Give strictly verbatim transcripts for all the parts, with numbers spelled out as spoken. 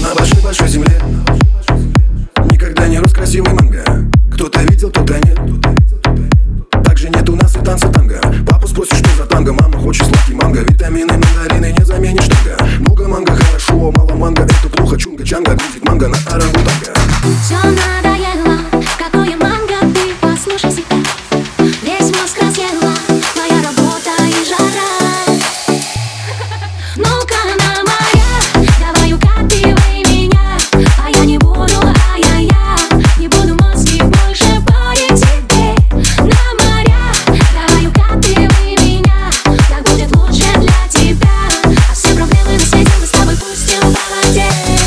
На большой-большой земле никогда не рос красивый манго. Кто-то видел, кто-то нет. Также нет у нас и танца танго. Папу спросишь, что за танго, мама хочет сладкий манго. Витамины, мандарины, не заменишь танго. Много манго хорошо, мало манго это плохо. Чунга-чанга грузит манго на орангутанга. Все надоело, какое манго, ты послушай себя. Весь мозг разъела твоя работа и жара. Ну-ка на моря, давай укатывай меня. А я не буду, а я-я не буду мозги больше парить тебе. На моря, давай укатывай меня. Так будет лучше для тебя. А все проблемы на свете мы с тобой пустим по воде.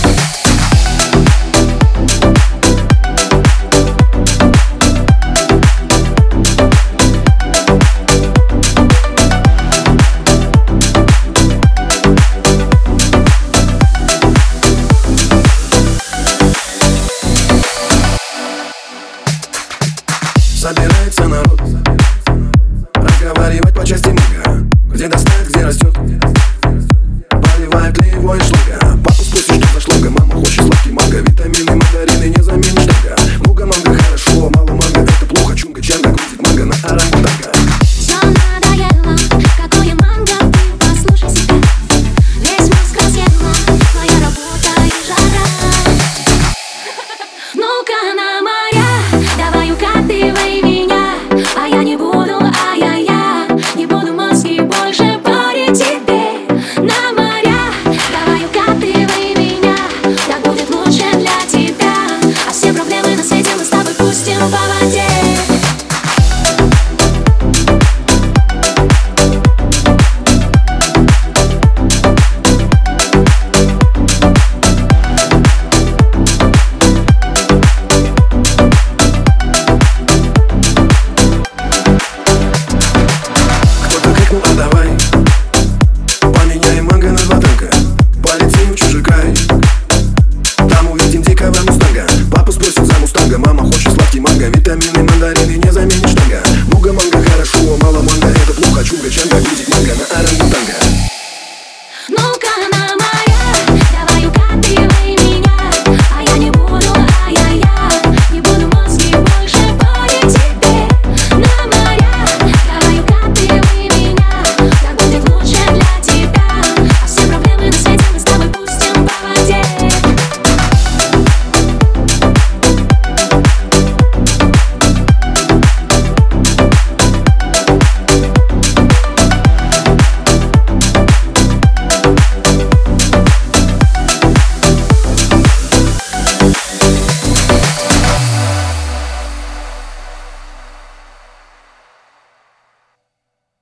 Собирается народ разговаривать по части манго. Где достать, где растет, поливает ли его из шлага. Папу спросишь, что за шлага, мама хочет сладкий манго. Витамины, мандарины, не заменишь танго. Много манго хорошо, мало манго это плохо. Чунга-чанга грузит манго на орангутанга. Все надоело, какое манго, ты послушай себя. Весь мозг разъела твоя работа и жара. Ну-ка на моря, давай укатывай меня. А я не буду, а я-я не буду мозги больше парить тебе. На моря, давай укатывай меня. Так будет лучше для тебя. А все проблемы на свете мы с тобой пустим по воде. А давай поменяем манго на два танка. Полетим в чужой край, там увидим дикого мустанга. Папа спросит за мустанга, мама хочет сладкий манго. Витамины, мандарины, не заменишь танго. Много манго хорошо, мало манго это плохо. Чунга-чанга грузит манго на орангутанга. Ну-ка